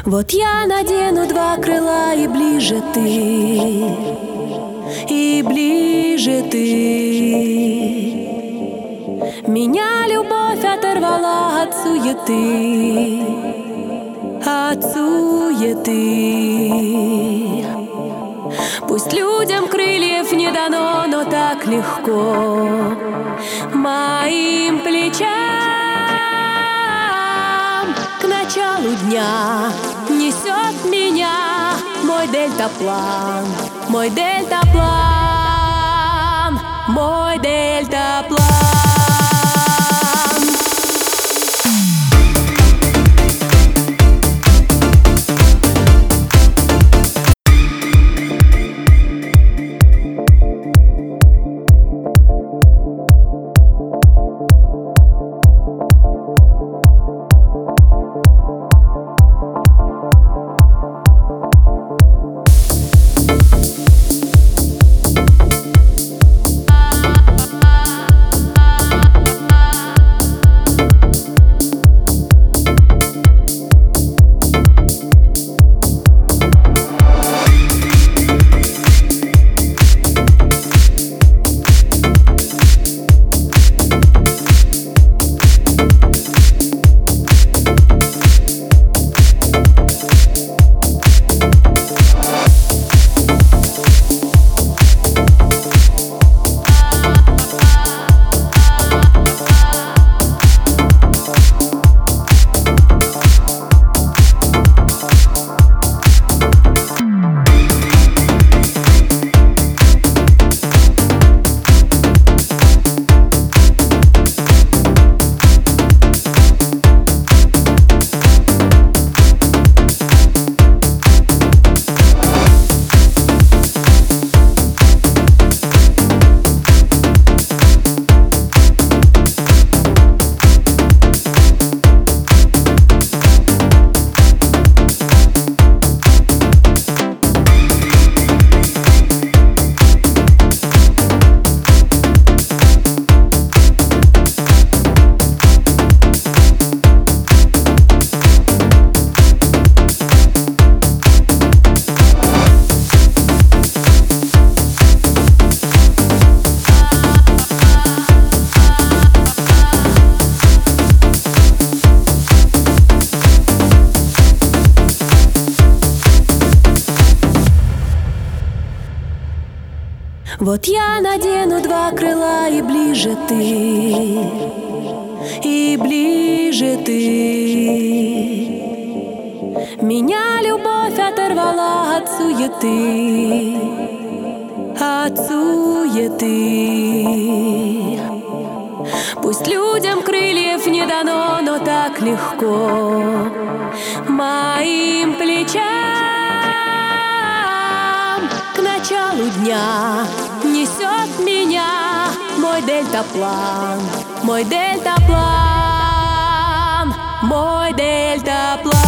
Вот я надену два крыла, и ближе ты, и ближе ты. Меня любовь оторвала от суеты, от суеты. Пусть людям крыльев не дано, но так легко моим плечам. К началу дня несет меня мой дельтаплан, мой дельтаплан, мой дельтаплан. Вот я надену два крыла, и ближе ты, и ближе ты. Меня любовь оторвала от суеты, от суеты. Пусть людям крыльев не дано, но так легко моим плечам. К началу дня несет меня мой дельтаплан, мой дельтаплан, мой дельтаплан.